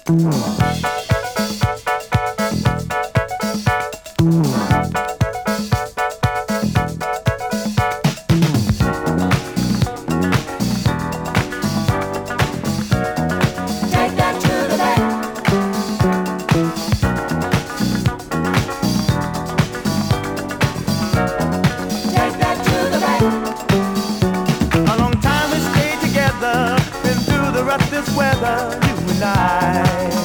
A long time we stayed together, been through the roughest weather, you and I.